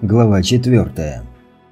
Глава 4.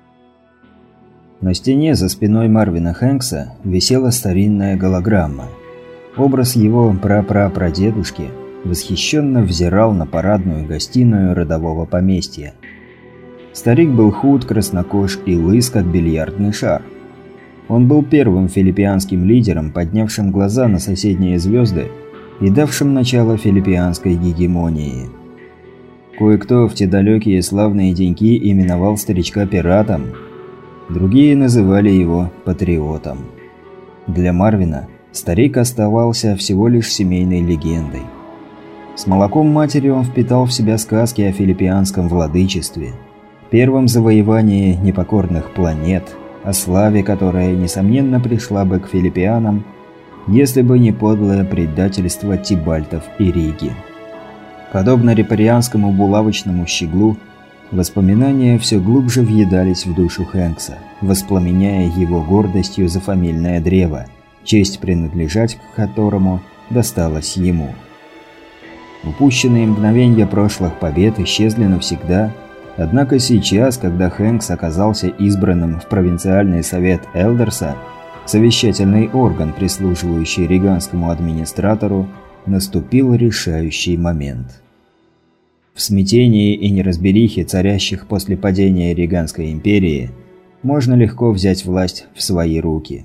На стене за спиной Марвина Хэнкса висела старинная голограмма. Образ его прапрапрадедушки восхищенно взирал на парадную гостиную родового поместья. Старик был худ, краснокож и лыс, как бильярдный шар. Он был первым филиппианским лидером, поднявшим глаза на соседние звезды и давшим начало филиппианской гегемонии. Кое-кто в те далекие славные деньки именовал старичка пиратом, другие называли его патриотом. Для Марвина старик оставался всего лишь семейной легендой. С молоком матери он впитал в себя сказки о филиппианском владычестве, первом завоевании непокорных планет, о славе, которая, несомненно, пришла бы к филиппианам, если бы не подлое предательство Тибальтов и Риги. Подобно репарианскому булавочному щеглу, воспоминания все глубже въедались в душу Хэнкса, воспламеняя его гордостью за фамильное древо, честь принадлежать к которому досталась ему. Упущенные мгновенья прошлых побед исчезли навсегда, однако сейчас, когда Хэнкс оказался избранным в провинциальный совет Элдерса, совещательный орган, прислуживающий риганскому администратору, наступил решающий момент. В смятении и неразберихе, царящих после падения Риганской империи, можно легко взять власть в свои руки.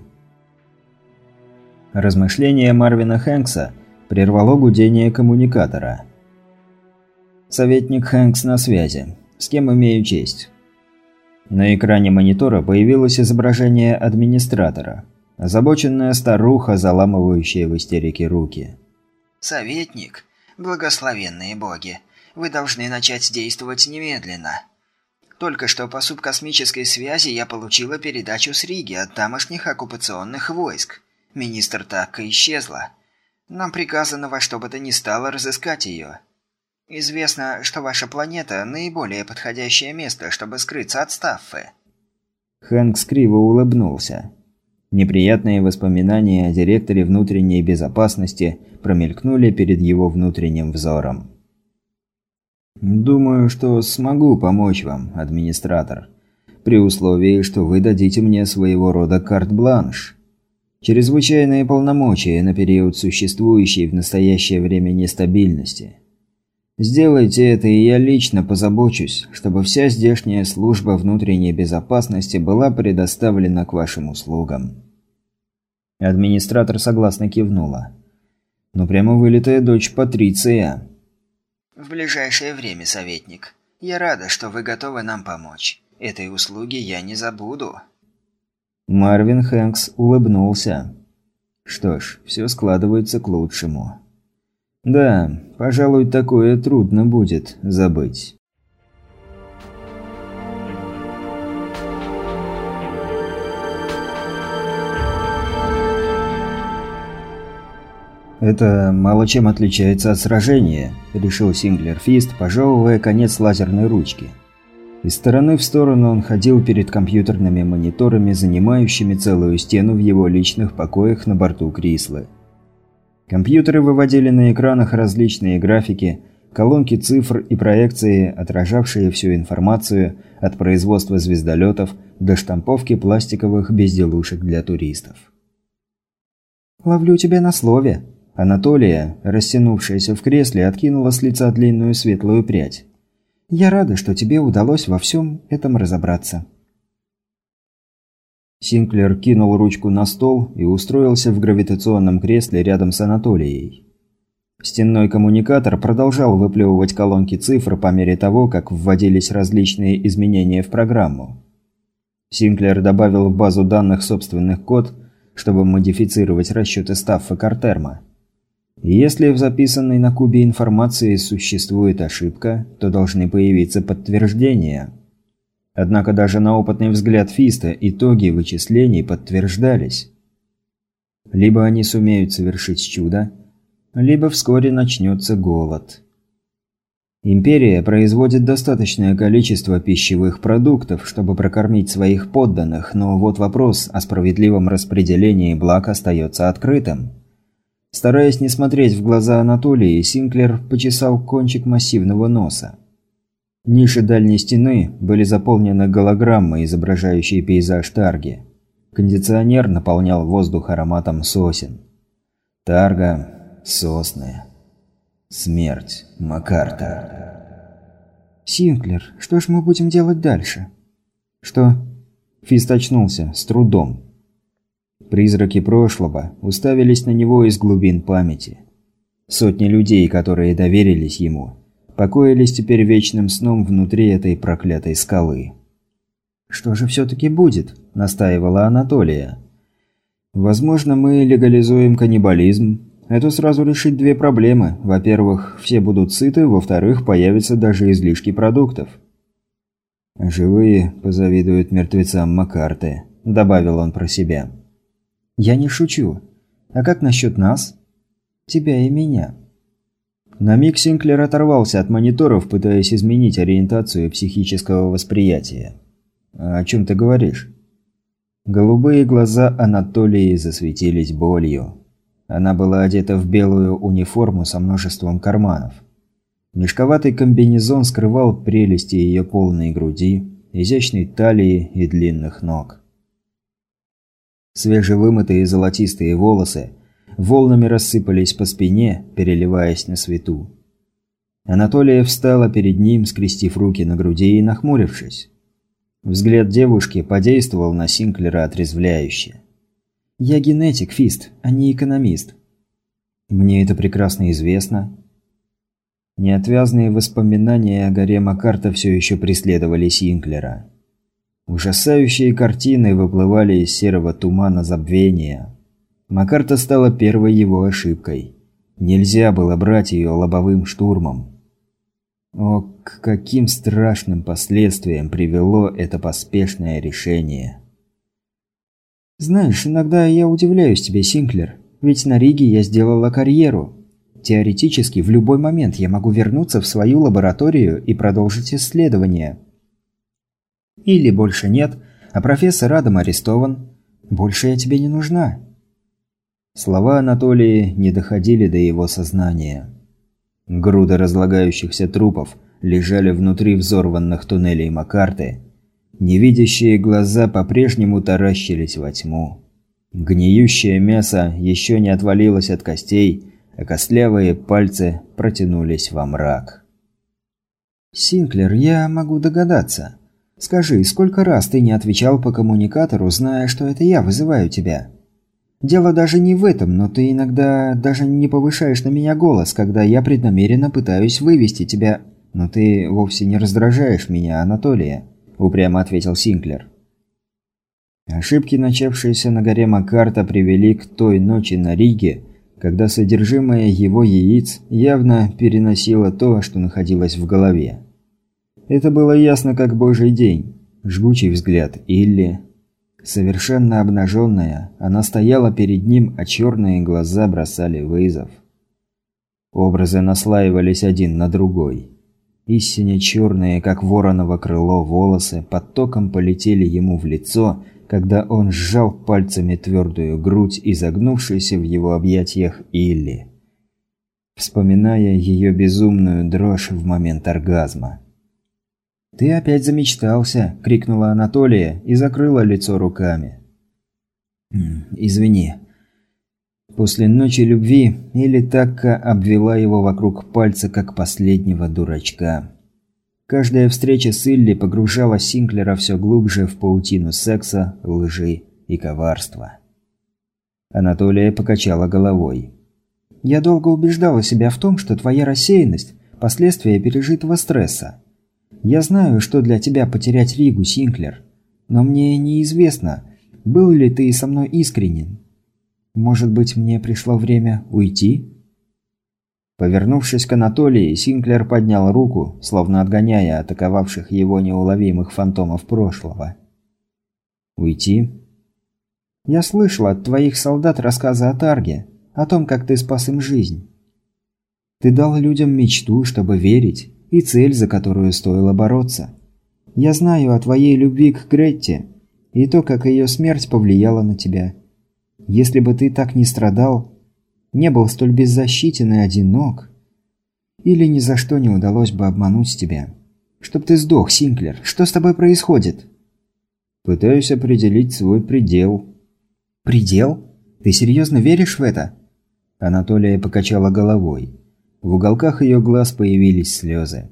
Размышление Марвина Хэнкса прервало гудение коммуникатора. «Советник Хэнкс на связи. С кем имею честь?» На экране монитора появилось изображение администратора. Озабоченная старуха, заламывающая в истерике руки. «Советник, благословенные боги, вы должны начать действовать немедленно. Только что по субкосмической связи я получила передачу с Риги от тамошних оккупационных войск. Министр Такка исчезла. Нам приказано во что бы то ни стало разыскать ее. Известно, что ваша планета – наиболее подходящее место, чтобы скрыться от Стаффы». Хэнкс криво улыбнулся. Неприятные воспоминания о директоре внутренней безопасности промелькнули перед его внутренним взором. «Думаю, что смогу помочь вам, администратор, при условии, что вы дадите мне своего рода карт-бланш. Чрезвычайные полномочия на период существующей в настоящее время нестабильности. Сделайте это, и я лично позабочусь, чтобы вся здешняя служба внутренней безопасности была предоставлена к вашим услугам». Администратор согласно кивнула. «Ну прямо вылитая дочь Патриция». «В ближайшее время, советник. Я рада, что вы готовы нам помочь. Этой услуги я не забуду». Марвин Хэнкс улыбнулся. Что ж, все складывается к лучшему. Да, пожалуй, такое трудно будет забыть. «Это мало чем отличается от сражения», – решил Синклер Фист, пожевывая конец лазерной ручки. Из стороны в сторону он ходил перед компьютерными мониторами, занимающими целую стену в его личных покоях на борту Крислы. Компьютеры выводили на экранах различные графики, колонки цифр и проекции, отражавшие всю информацию от производства звездолетов до штамповки пластиковых безделушек для туристов. «Ловлю тебя на слове». Анатолия, растянувшаяся в кресле, откинула с лица длинную светлую прядь. «Я рада, что тебе удалось во всем этом разобраться». Синклер кинул ручку на стол и устроился в гравитационном кресле рядом с Анатолией. Стенной коммуникатор продолжал выплевывать колонки цифр по мере того, как вводились различные изменения в программу. Синклер добавил в базу данных собственный код, чтобы модифицировать расчеты Стаффа Картерма. Если в записанной на кубе информации существует ошибка, то должны появиться подтверждения. Однако даже на опытный взгляд Фиста итоги вычислений подтверждались. Либо они сумеют совершить чудо, либо вскоре начнется голод. Империя производит достаточное количество пищевых продуктов, чтобы прокормить своих подданных, но вот вопрос о справедливом распределении благ остается открытым. Стараясь не смотреть в глаза Анатолии, Синклер почесал кончик массивного носа. Ниши дальней стены были заполнены голограммой, изображающей пейзаж Тарги. Кондиционер наполнял воздух ароматом сосен. Тарга, сосны, смерть, Макарта. «Синклер, что ж мы будем делать дальше?» «Что?» Фист очнулся, с трудом. Призраки прошлого уставились на него из глубин памяти. Сотни людей, которые доверились ему, покоились теперь вечным сном внутри этой проклятой скалы. «Что же все-таки будет?» – настаивала Анатолия. «Возможно, мы легализуем каннибализм. Это сразу решит две проблемы. Во-первых, все будут сыты, во-вторых, появятся даже излишки продуктов». «Живые позавидуют мертвецам Макарты», – добавил он про себя. «Я не шучу. А как насчет нас? Тебя и меня?» На миг Синклер оторвался от мониторов, пытаясь изменить ориентацию психического восприятия. «О чем ты говоришь?» Голубые глаза Анатолии засветились болью. Она была одета в белую униформу со множеством карманов. Мешковатый комбинезон скрывал прелести ее полной груди, изящной талии и длинных ног. Свежевымытые золотистые волосы волнами рассыпались по спине, переливаясь на свету. Анатолия встала перед ним, скрестив руки на груди и нахмурившись. Взгляд девушки подействовал на Синклера отрезвляюще. «Я генетик, Фист, а не экономист». «Мне это прекрасно известно». Неотвязные воспоминания о горе Макарта все еще преследовали Синклера. Ужасающие картины выплывали из серого тумана забвения. Макарта стала первой его ошибкой. Нельзя было брать ее лобовым штурмом. О, к каким страшным последствиям привело это поспешное решение. «Знаешь, иногда я удивляюсь тебе, Синклер. Ведь на Риге я сделала карьеру. Теоретически, в любой момент я могу вернуться в свою лабораторию и продолжить исследования. Или больше нет, а профессор Адам арестован. Больше я тебе не нужна». Слова Анатолии не доходили до его сознания. Груды разлагающихся трупов лежали внутри взорванных туннелей Макарты. Невидящие глаза по-прежнему таращились во тьму. Гниющее мясо еще не отвалилось от костей, а костлявые пальцы протянулись во мрак. «Синклер, я могу догадаться. Скажи, сколько раз ты не отвечал по коммуникатору, зная, что это я вызываю тебя? Дело даже не в этом, но ты иногда даже не повышаешь на меня голос, когда я преднамеренно пытаюсь вывести тебя. Но ты вовсе не раздражаешь меня, Анатолия», – упрямо ответил Синклер. Ошибки, начавшиеся на горе Макарта, привели к той ночи на Риге, когда содержимое его яиц явно переносило то, что находилось в голове. Это было ясно как божий день. Жгучий взгляд Илли. Совершенно обнаженная, она стояла перед ним, а черные глаза бросали вызов. Образы наслаивались один на другой. Истинно черные, как вороново крыло, волосы потоком полетели ему в лицо, когда он сжал пальцами твердую грудь, изогнувшуюся в его объятиях Илли, вспоминая ее безумную дрожь в момент оргазма. «Ты опять замечтался!» – крикнула Анатолия и закрыла лицо руками. «Извини». После ночи любви Илли Такка обвела его вокруг пальца, как последнего дурачка. Каждая встреча с Илли погружала Синклера все глубже в паутину секса, лжи и коварства. Анатолия покачала головой. «Я долго убеждала себя в том, что твоя рассеянность – последствия пережитого стресса. Я знаю, что для тебя потерять Ригу, Синклер, но мне неизвестно, был ли ты со мной искренен. Может быть, мне пришло время уйти?» Повернувшись к Анатолии, Синклер поднял руку, словно отгоняя атаковавших его неуловимых фантомов прошлого. «Уйти?» «Я слышал от твоих солдат рассказы о Тарге, о том, как ты спас им жизнь. Ты дал людям мечту, чтобы верить, и цель, за которую стоило бороться. Я знаю о твоей любви к Гретте и то, как ее смерть повлияла на тебя. Если бы ты так не страдал, не был столь беззащитен и одинок, или ни за что не удалось бы обмануть тебя. Чтоб ты сдох, Синклер. Что с тобой происходит? Пытаюсь определить свой предел. Предел? Ты серьезно веришь в это? Анатолия покачала головой. В уголках ее глаз появились слезы.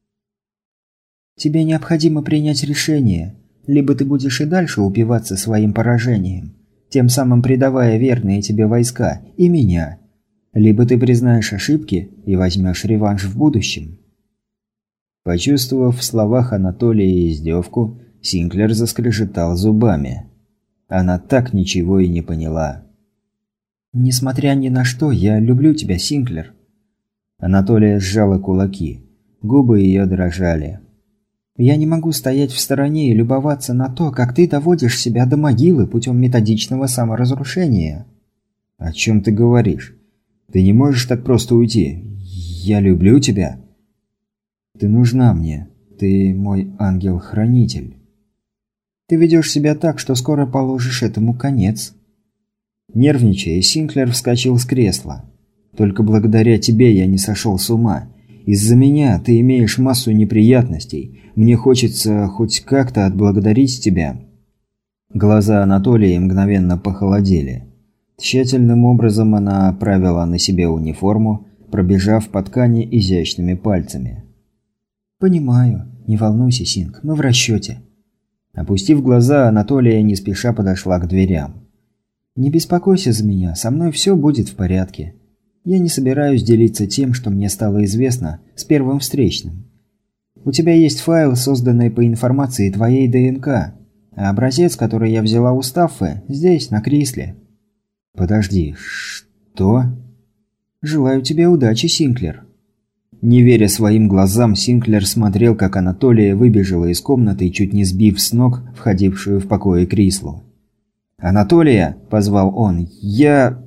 Тебе необходимо принять решение. Либо ты будешь и дальше упиваться своим поражением, тем самым предавая верные тебе войска и меня. Либо ты признаешь ошибки и возьмешь реванш в будущем. Почувствовав в словах Анатолия издевку, Синклер заскрежетал зубами. Она так ничего и не поняла. «Несмотря ни на что, я люблю тебя, Синклер». Анатолия сжала кулаки. Губы ее дрожали. «Я не могу стоять в стороне и любоваться на то, как ты доводишь себя до могилы путем методичного саморазрушения». «О чем ты говоришь? Ты не можешь так просто уйти. Я люблю тебя. Ты нужна мне. Ты мой ангел-хранитель». «Ты ведешь себя так, что скоро положишь этому конец». Нервничая, Синклер вскочил с кресла. «Только благодаря тебе я не сошел с ума. Из-за меня ты имеешь массу неприятностей. Мне хочется хоть как-то отблагодарить тебя». Глаза Анатолия мгновенно похолодели. Тщательным образом она оправила на себе униформу, пробежав по ткани изящными пальцами. «Понимаю. Не волнуйся, Синг, мы в расчете». Опустив глаза, Анатолия не спеша подошла к дверям. «Не беспокойся за меня, со мной все будет в порядке. Я не собираюсь делиться тем, что мне стало известно, с первым встречным. У тебя есть файл, созданный по информации твоей ДНК, а образец, который я взяла у Стаффы, здесь, на Крисле». «Подожди, что?» «Желаю тебе удачи, Синклер». Не веря своим глазам, Синклер смотрел, как Анатолия выбежала из комнаты, чуть не сбив с ног входившую в покое Крислу. «Анатолия!» – позвал он. «Я...»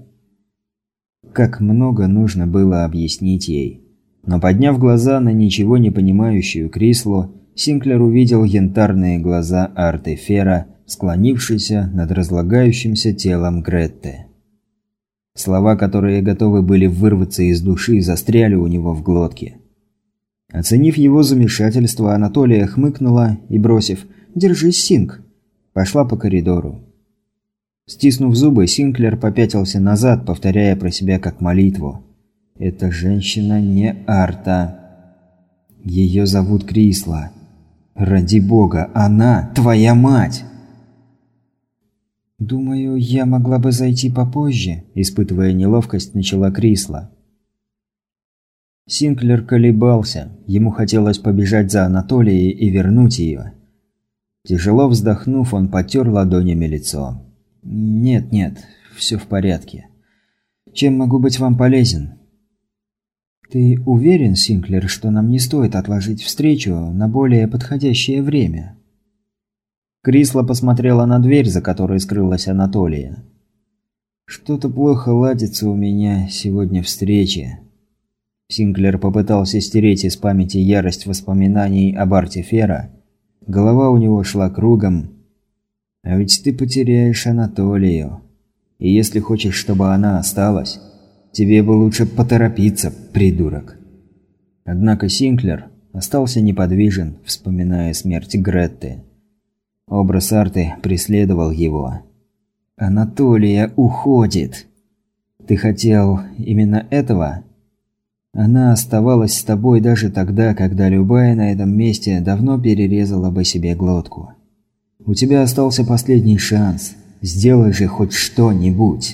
Как много нужно было объяснить ей. Но подняв глаза на ничего не понимающую Крислу, Синклер увидел янтарные глаза Арты Фера, склонившиеся над разлагающимся телом Гретты. Слова, которые готовы были вырваться из души, застряли у него в глотке. Оценив его замешательство, Анатолия хмыкнула и, бросив «Держись, Синг», пошла по коридору. Стиснув зубы, Синклер попятился назад, повторяя про себя как молитву. «Эта женщина не Арта. Ее зовут Крисла. Ради бога, она твоя мать!» «Думаю, я могла бы зайти попозже», – испытывая неловкость, начала Крисла. Синклер колебался. Ему хотелось побежать за Анатолией и вернуть ее. Тяжело вздохнув, он потер ладонями лицо. «Нет, все в порядке. Чем могу быть вам полезен?» «Ты уверен, Синклер, что нам не стоит отложить встречу на более подходящее время?» Крисла посмотрела на дверь, за которой скрылась Анатолия. «Что-то плохо ладится у меня сегодня встрече». Синклер попытался стереть из памяти ярость воспоминаний об Арте Фера. Голова у него шла кругом. «А ведь ты потеряешь Анатолию. И если хочешь, чтобы она осталась, тебе бы лучше поторопиться, придурок». Однако Синклер остался неподвижен, вспоминая смерть Гретты. Образ Арты преследовал его. «Анатолия уходит. Ты хотел именно этого? Она оставалась с тобой даже тогда, когда любая на этом месте давно перерезала бы себе глотку. У тебя остался последний шанс. Сделай же хоть что-нибудь».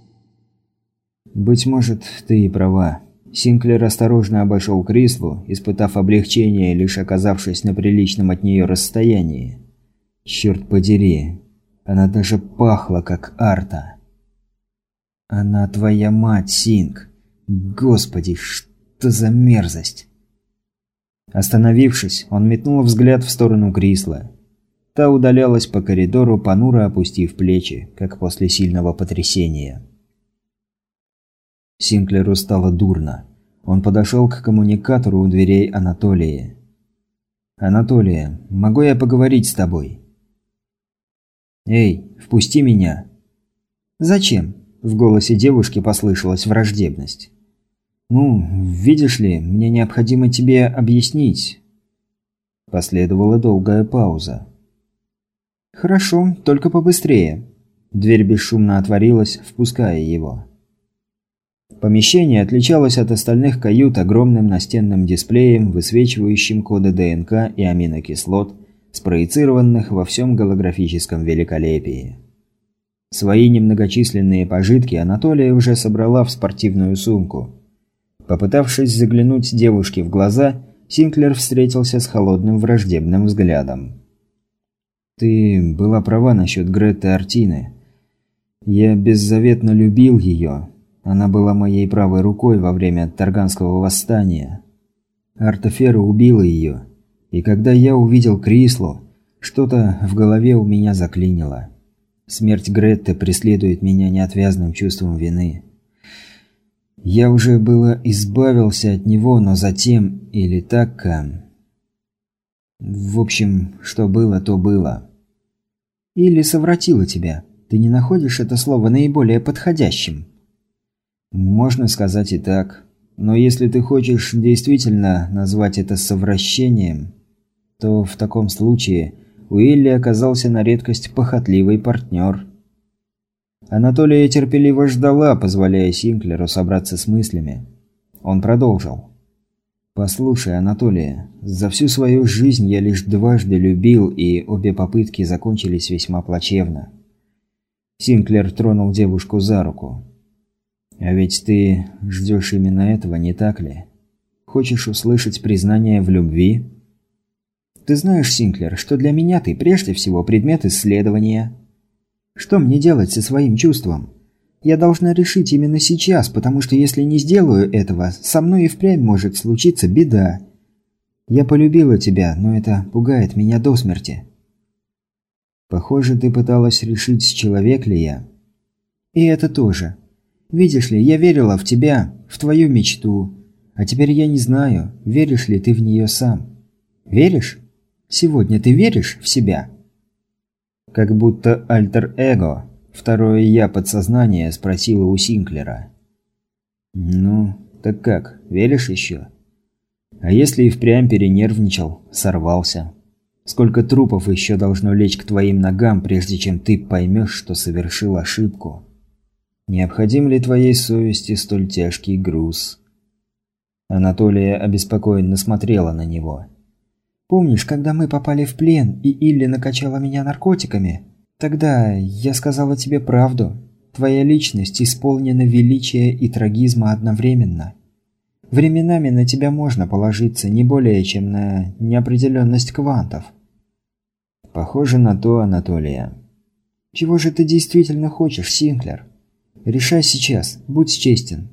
Быть может, ты и права. Синклер осторожно обошел Крислу, испытав облегчение, лишь оказавшись на приличном от нее расстоянии. Черт подери, она даже пахла, как Арта. «Она твоя мать, Синг. Господи, что за мерзость!» Остановившись, он метнул взгляд в сторону Крисла. Та удалялась по коридору, понуро опустив плечи, как после сильного потрясения. Синклеру стало дурно. Он подошел к коммуникатору у дверей Анатолии. «Анатолия, могу я поговорить с тобой?» «Эй, впусти меня!» «Зачем?» – в голосе девушки послышалась враждебность. «Ну, видишь ли, мне необходимо тебе объяснить». Последовала долгая пауза. «Хорошо, только побыстрее». Дверь бесшумно отворилась, впуская его. Помещение отличалось от остальных кают огромным настенным дисплеем, высвечивающим коды ДНК и аминокислот, спроецированных во всем голографическом великолепии. Свои немногочисленные пожитки Анатолия уже собрала в спортивную сумку. Попытавшись заглянуть девушке в глаза, Синклер встретился с холодным враждебным взглядом. «Ты была права насчет Гретты Артины. Я беззаветно любил ее. Она была моей правой рукой во время Тарганского восстания. Артефера убила ее. И когда я увидел Крислу, что-то в голове у меня заклинило. Смерть Гретты преследует меня неотвязным чувством вины. Я уже было избавился от него, но затем, или так... В общем, что было, то было. Или совратила тебя. Ты не находишь это слово наиболее подходящим? Можно сказать и так. Но если ты хочешь действительно назвать это совращением, то в таком случае Уилли оказался на редкость похотливый партнер. Анатолия терпеливо ждала, позволяя Синклеру собраться с мыслями. Он продолжил. «Послушай, Анатолия, за всю свою жизнь я лишь дважды любил, и обе попытки закончились весьма плачевно». Синклер тронул девушку за руку. «А ведь ты ждешь именно этого, не так ли? Хочешь услышать признание в любви?» «Ты знаешь, Синклер, что для меня ты прежде всего предмет исследования. Что мне делать со своим чувством? Я должна решить именно сейчас, потому что если не сделаю этого, со мной и впрямь может случиться беда. Я полюбила тебя, но это пугает меня до смерти». «Похоже, ты пыталась решить, человек ли я». «И это тоже. Видишь ли, я верила в тебя, в твою мечту. А теперь я не знаю, веришь ли ты в нее сам. Веришь? Сегодня ты веришь в себя?» Как будто альтер-эго, второе «я» подсознание спросило у Синклера. «Ну, так как, веришь еще? А если и впрямь перенервничал, сорвался? Сколько трупов еще должно лечь к твоим ногам, прежде чем ты поймешь, что совершил ошибку? Необходим ли твоей совести столь тяжкий груз?» Анатолия обеспокоенно смотрела на него. «Помнишь, когда мы попали в плен, и Илли накачала меня наркотиками? Тогда я сказала тебе правду. Твоя личность исполнена величия и трагизма одновременно. Временами на тебя можно положиться не более, чем на неопределенность квантов». «Похоже на то, Анатолия». «Чего же ты действительно хочешь, Синклер? Решай сейчас, будь честен».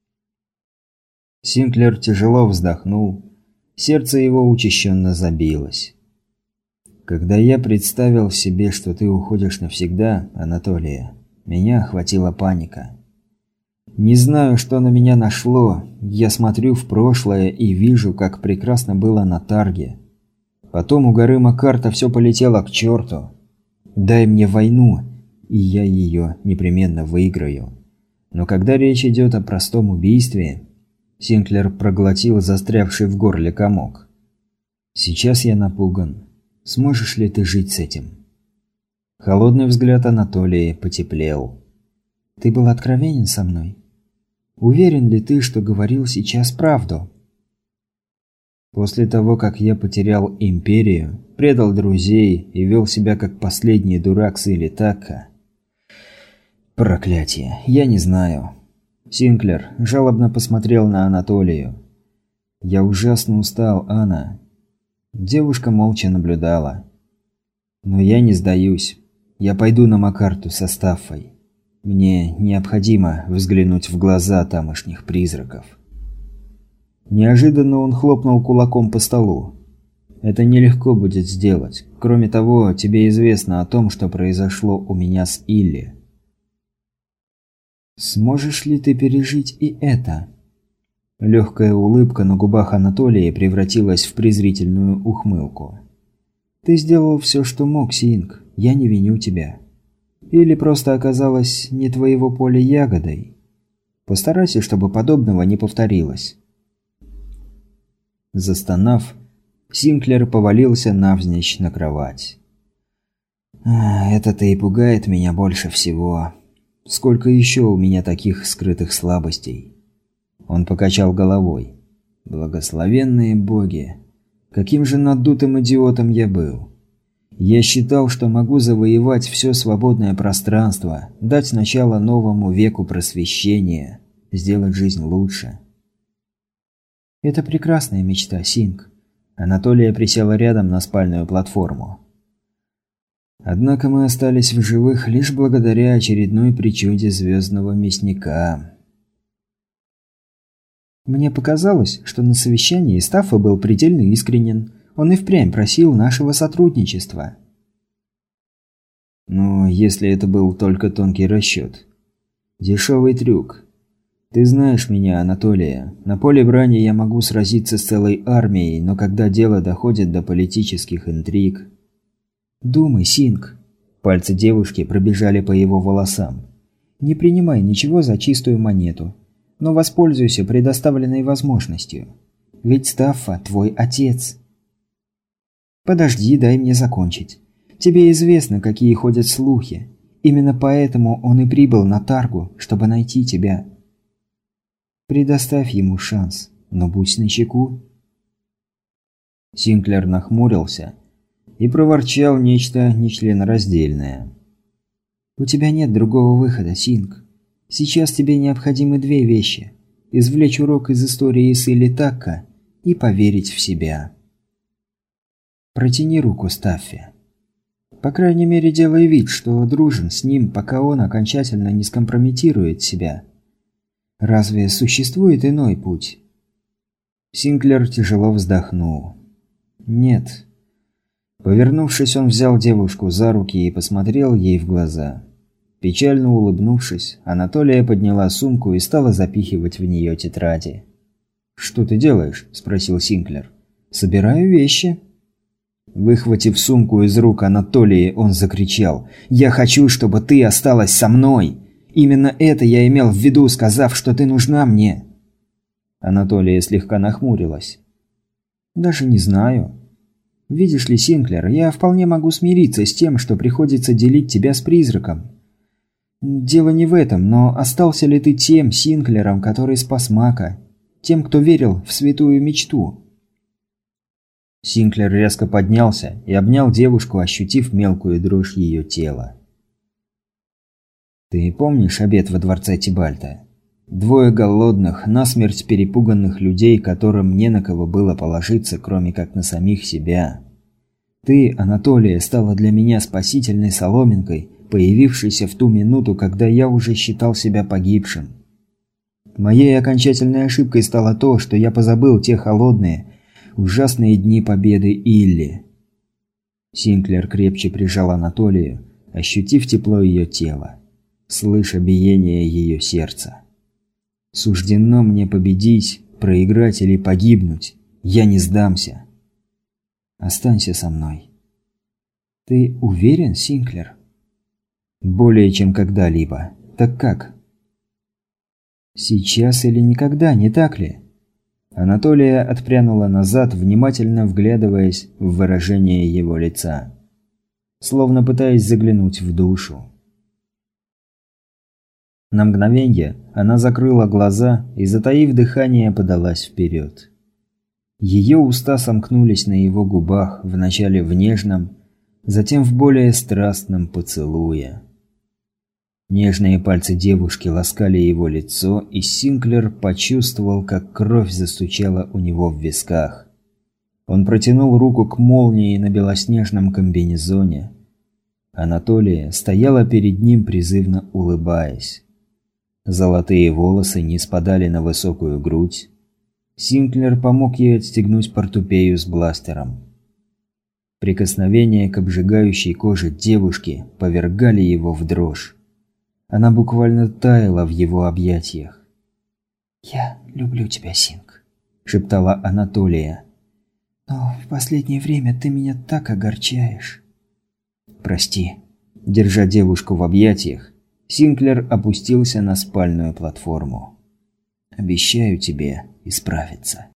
Синклер тяжело вздохнул. Сердце его учащенно забилось. «Когда я представил себе, что ты уходишь навсегда, Анатолия, меня охватила паника. Не знаю, что на меня нашло. Я смотрю в прошлое и вижу, как прекрасно было на Тарге. Потом у горы Макарта все полетело к черту. Дай мне войну, и я ее непременно выиграю. Но когда речь идет о простом убийстве...» Синклер проглотил застрявший в горле комок. «Сейчас я напуган. Сможешь ли ты жить с этим?» Холодный взгляд Анатолия потеплел. «Ты был откровенен со мной? Уверен ли ты, что говорил сейчас правду?» «После того, как я потерял империю, предал друзей и вел себя как последний дурак с Илитака... Проклятие, я не знаю». Синклер жалобно посмотрел на Анатолию. «Я ужасно устал, Анна». Девушка молча наблюдала. «Но я не сдаюсь. Я пойду на Макарту со Стаффой. Мне необходимо взглянуть в глаза тамошних призраков». Неожиданно он хлопнул кулаком по столу. «Это нелегко будет сделать. Кроме того, тебе известно о том, что произошло у меня с Илли. Сможешь ли ты пережить и это?» Легкая улыбка на губах Анатолия превратилась в презрительную ухмылку. «Ты сделал все, что мог, Синг. Я не виню тебя. Или просто оказалась не твоего поля ягодой. Постарайся, чтобы подобного не повторилось». Застонав, Синклер повалился навзничь на кровать. Это-то и пугает меня больше всего. Сколько еще у меня таких скрытых слабостей? Он покачал головой. Благословенные боги. Каким же надутым идиотом я был. Я считал, что могу завоевать все свободное пространство, дать начало новому веку просвещения, сделать жизнь лучше. Это прекрасная мечта, Синг. Анатолия присела рядом на спальную платформу. Однако мы остались в живых лишь благодаря очередной причуде звездного мясника. Мне показалось, что на совещании Стаффа был предельно искренен. Он и впрямь просил нашего сотрудничества. Но если это был только тонкий расчет. Дешевый трюк. Ты знаешь меня, Анатолия. На поле брани я могу сразиться с целой армией, но когда дело доходит до политических интриг... Думай, Синг. Пальцы девушки пробежали по его волосам. Не принимай ничего за чистую монету, но воспользуйся предоставленной возможностью. Ведь Стаффа твой отец. Подожди, дай мне закончить. Тебе известно, какие ходят слухи. Именно поэтому он и прибыл на Таргу, чтобы найти тебя. Предоставь ему шанс, но будь начеку. Синклер нахмурился и проворчал нечто нечленораздельное. У тебя нет другого выхода, Синг. Сейчас тебе необходимы две вещи: извлечь урок из истории Сыли Такка и поверить в себя. Протяни руку Стаффе. По крайней мере, делай вид, что дружен с ним, пока он окончательно не скомпрометирует себя. Разве существует иной путь? Синклер тяжело вздохнул. Нет. Повернувшись, он взял девушку за руки и посмотрел ей в глаза. Печально улыбнувшись, Анатолия подняла сумку и стала запихивать в нее тетради. «Что ты делаешь?» – спросил Синклер. «Собираю вещи». Выхватив сумку из рук Анатолии, он закричал: «Я хочу, чтобы ты осталась со мной! Именно это я имел в виду, сказав, что ты нужна мне!» Анатолия слегка нахмурилась. «Даже не знаю. Видишь ли, Синклер, я вполне могу смириться с тем, что приходится делить тебя с призраком. Дело не в этом, но остался ли ты тем Синклером, который спас Мака, тем, кто верил в святую мечту?» Синклер резко поднялся и обнял девушку, ощутив мелкую дрожь ее тела. «Ты помнишь обед во дворце Тибальта? Двое голодных, насмерть перепуганных людей, которым не на кого было положиться, кроме как на самих себя. Ты, Анатолия, стала для меня спасительной соломинкой, появившейся в ту минуту, когда я уже считал себя погибшим. Моей окончательной ошибкой стало то, что я позабыл те холодные, ужасные дни победы Илли». Синклер крепче прижал Анатолию, ощутив тепло ее тела, слыша биение ее сердца. «Суждено мне победить, проиграть или погибнуть. Я не сдамся. Останься со мной». «Ты уверен, Синклер?» «Более чем когда-либо. Так как?» «Сейчас или никогда, не так ли?» Анатолия отпрянула назад, внимательно вглядываясь в выражение его лица, словно пытаясь заглянуть в душу. На мгновенье она закрыла глаза и, затаив дыхание, подалась вперед. Ее уста сомкнулись на его губах, вначале в нежном, затем в более страстном поцелуе. Нежные пальцы девушки ласкали его лицо, и Синклер почувствовал, как кровь застучала у него в висках. Он протянул руку к молнии на белоснежном комбинезоне. Анатолия стояла перед ним, призывно улыбаясь. Золотые волосы не спадали на высокую грудь. Синклер помог ей отстегнуть портупею с бластером. Прикосновения к обжигающей коже девушки повергали его в дрожь. Она буквально таяла в его объятиях. «Я люблю тебя, Синг», – шептала Анатолия. «Но в последнее время ты меня так огорчаешь». «Прости». Держа девушку в объятиях, Синклер опустился на спальную платформу. «Обещаю тебе исправиться».